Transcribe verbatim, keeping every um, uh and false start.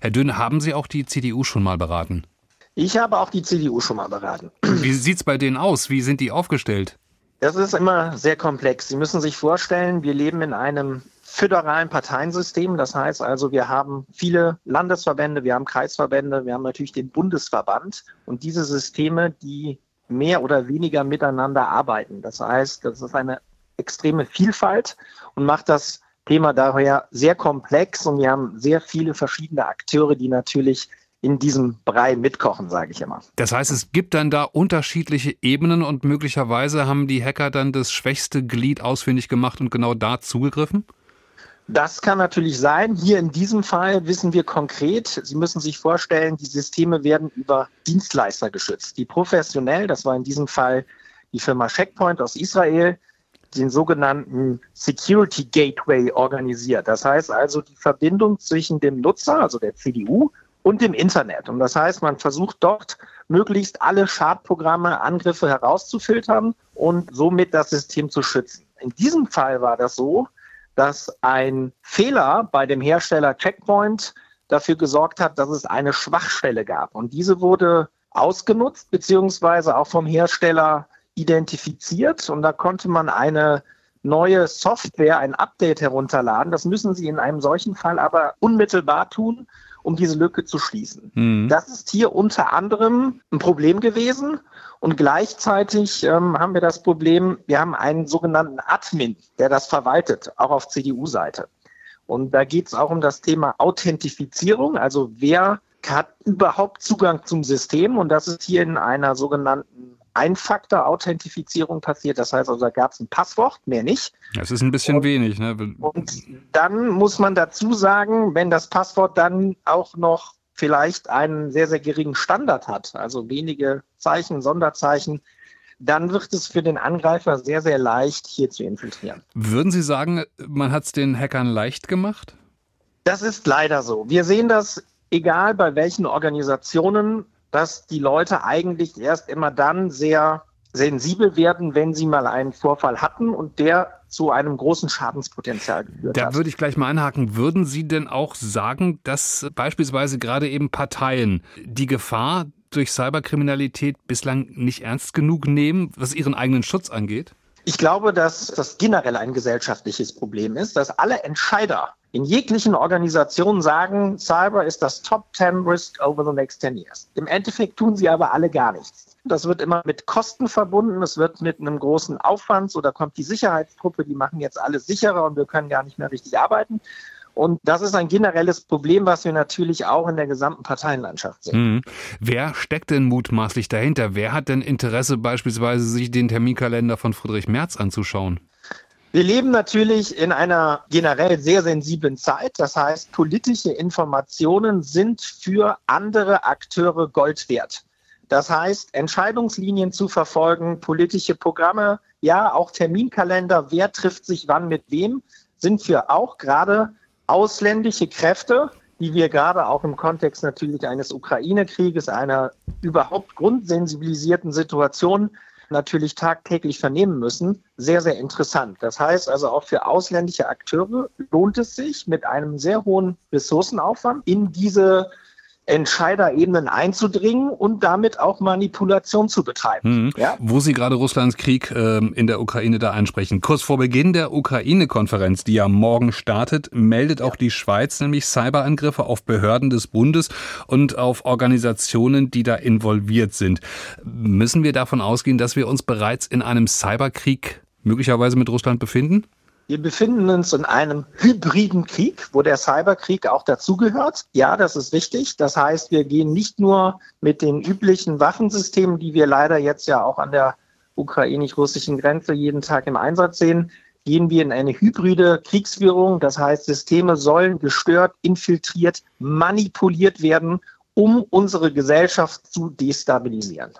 Herr Dünn, haben Sie auch die C D U schon mal beraten? Ich habe auch die C D U schon mal beraten. Wie sieht es bei denen aus? Wie sind die aufgestellt? Das ist immer sehr komplex. Sie müssen sich vorstellen, wir leben in einem föderalen Parteiensystem. Das heißt also, wir haben viele Landesverbände, wir haben Kreisverbände, wir haben natürlich den Bundesverband und diese Systeme, die mehr oder weniger miteinander arbeiten. Das heißt, das ist eine extreme Vielfalt und macht das Thema daher sehr komplex und wir haben sehr viele verschiedene Akteure, die natürlich in diesem Brei mitkochen, sage ich immer. Das heißt, es gibt dann da unterschiedliche Ebenen und möglicherweise haben die Hacker dann das schwächste Glied ausfindig gemacht und genau da zugegriffen? Das kann natürlich sein. Hier in diesem Fall wissen wir konkret, Sie müssen sich vorstellen, die Systeme werden über Dienstleister geschützt, die professionell, das war in diesem Fall die Firma Checkpoint aus Israel, den sogenannten Security Gateway organisiert. Das heißt also die Verbindung zwischen dem Nutzer, also der C D U, und dem Internet. Und das heißt, man versucht dort möglichst alle Schadprogramme, Angriffe herauszufiltern und somit das System zu schützen. In diesem Fall war das so, dass ein Fehler bei dem Hersteller Checkpoint dafür gesorgt hat, dass es eine Schwachstelle gab. Und diese wurde ausgenutzt beziehungsweise auch vom Hersteller identifiziert. Und da konnte man eine neue Software, ein Update herunterladen. Das müssen Sie in einem solchen Fall aber unmittelbar tun, um diese Lücke zu schließen. Mhm. Das ist hier unter anderem ein Problem gewesen. Und gleichzeitig ähm, haben wir das Problem, wir haben einen sogenannten Admin, der das verwaltet, auch auf C D U-Seite. Und da geht es auch um das Thema Authentifizierung, also wer hat überhaupt Zugang zum System. Und das ist hier in einer sogenannten Ein-Faktor-Authentifizierung passiert. Das heißt also, da gab es ein Passwort, mehr nicht. Das ist ein bisschen und, wenig. Ne? Und dann muss man dazu sagen, wenn das Passwort dann auch noch vielleicht einen sehr, sehr geringen Standard hat, also wenige Zeichen, Sonderzeichen, dann wird es für den Angreifer sehr, sehr leicht, hier zu infiltrieren. Würden Sie sagen, man hat es den Hackern leicht gemacht? Das ist leider so. Wir sehen das, egal bei welchen Organisationen, dass die Leute eigentlich erst immer dann sehr sensibel werden, wenn sie mal einen Vorfall hatten und der zu einem großen Schadenspotenzial geführt da hat. Da würde ich gleich mal einhaken. Würden Sie denn auch sagen, dass beispielsweise gerade eben Parteien die Gefahr durch Cyberkriminalität bislang nicht ernst genug nehmen, was ihren eigenen Schutz angeht? Ich glaube, dass das generell ein gesellschaftliches Problem ist, dass alle Entscheider in jeglichen Organisationen sagen, Cyber ist das Top ten Risk over the next ten years. Im Endeffekt tun sie aber alle gar nichts. Das wird immer mit Kosten verbunden, es wird mit einem großen Aufwand, so da kommt die Sicherheitstruppe, die machen jetzt alles sicherer und wir können gar nicht mehr richtig arbeiten. Und das ist ein generelles Problem, was wir natürlich auch in der gesamten Parteienlandschaft sehen. Hm. Wer steckt denn mutmaßlich dahinter? Wer hat denn Interesse, beispielsweise sich den Terminkalender von Friedrich Merz anzuschauen? Wir leben natürlich in einer generell sehr sensiblen Zeit. Das heißt, politische Informationen sind für andere Akteure Gold wert. Das heißt, Entscheidungslinien zu verfolgen, politische Programme, ja, auch Terminkalender, wer trifft sich wann mit wem, sind für auch gerade ausländische Kräfte, die wir gerade auch im Kontext natürlich eines Ukraine-Krieges, einer überhaupt grundsensibilisierten Situation natürlich tagtäglich vernehmen müssen, sehr, sehr interessant. Das heißt also auch für ausländische Akteure lohnt es sich, mit einem sehr hohen Ressourcenaufwand in diese Entscheiderebenen einzudringen und damit auch Manipulation zu betreiben. Hm. Ja? Wo Sie gerade Russlands Krieg ähm, in der Ukraine da ansprechen. Kurz vor Beginn der Ukraine-Konferenz, die ja morgen startet, meldet auch die Schweiz nämlich Cyberangriffe auf Behörden des Bundes und auf Organisationen, die da involviert sind. Müssen wir davon ausgehen, dass wir uns bereits in einem Cyberkrieg möglicherweise mit Russland befinden? Wir befinden uns in einem hybriden Krieg, wo der Cyberkrieg auch dazugehört. Ja, das ist richtig. Das heißt, wir gehen nicht nur mit den üblichen Waffensystemen, die wir leider jetzt ja auch an der ukrainisch-russischen Grenze jeden Tag im Einsatz sehen, gehen wir in eine hybride Kriegsführung. Das heißt, Systeme sollen gestört, infiltriert, manipuliert werden, um unsere Gesellschaft zu destabilisieren.